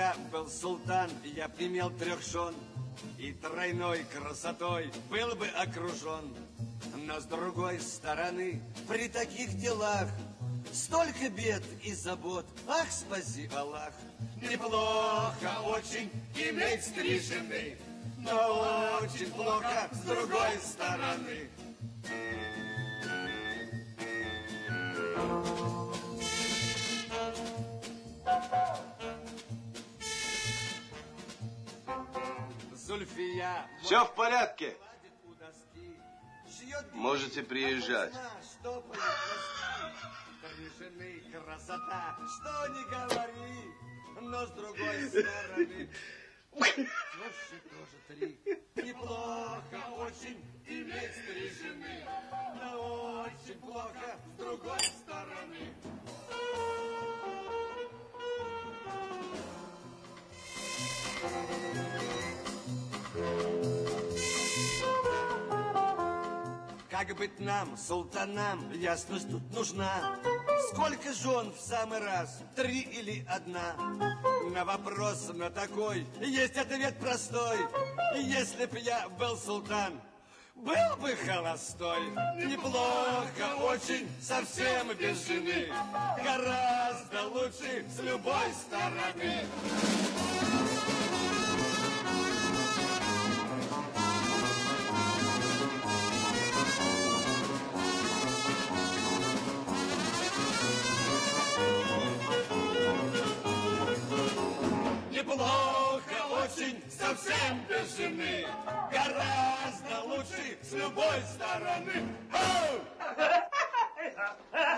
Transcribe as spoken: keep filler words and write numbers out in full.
я был султан, я б имел трех жен, и тройной красотой был бы окружен. Но с другой стороны, при таких делах столько бед и забот, ах, спаси Аллах. Неплохо очень иметь три жены, но очень плохо с другой стороны. Зульфия. Все в порядке. Можете приезжать. Три жены, красота, что не говори, но с другой стороны, слушай, тоже три. Неплохо очень иметь три жены, но очень плохо с другой стороны. Как быть нам, султанам, ясность тут нужна. Сколько жен в самый раз, три или одна? На вопрос на такой есть ответ простой. Если б я был султан, был бы холостой. Неплохо очень, совсем без жены, гораздо лучше с любой стороны. Неплохо очень, совсем без жены, гораздо лучше с любой стороны. Оу!